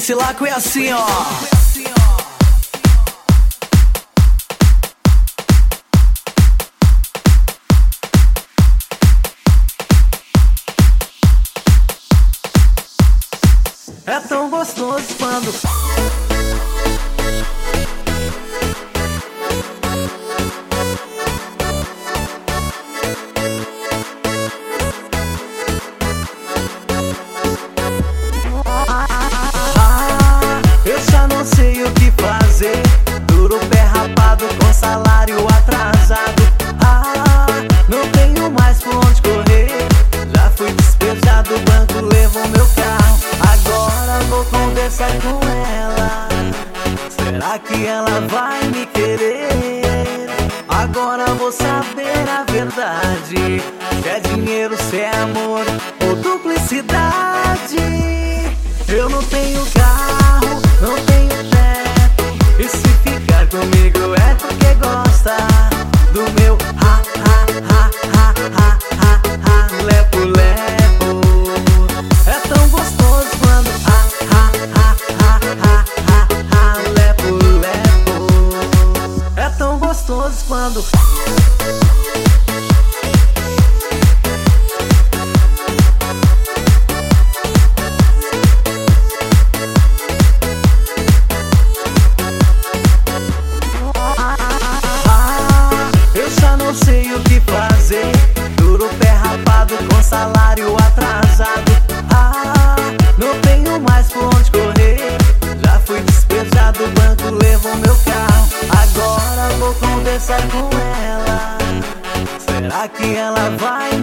MC Laco é assim, ó. É tão gostoso quando eu já não sei o que fazer. Duro pé rapado com salário atrasado. Não tenho mais por onde correr. Já fui despejado, o banco levou meu carro. Agora vou conversar com ela. Será que ela vai me querer? Agora vou saber a verdade. Se é dinheiro, se é amor ou duplicidade. Eu não tenho carro, não tenho teto. E se ficar comigo é porque gosta do meu lepo lepo. É tão gostoso quando lepo lepo. É tão gostoso quando não sei o que fazer. Duro pé rapado com salário atrasado. Não tenho mais por onde correr. Já fui despejado, o banco levou meu carro. Agora vou conversar com ela. Será que ela vai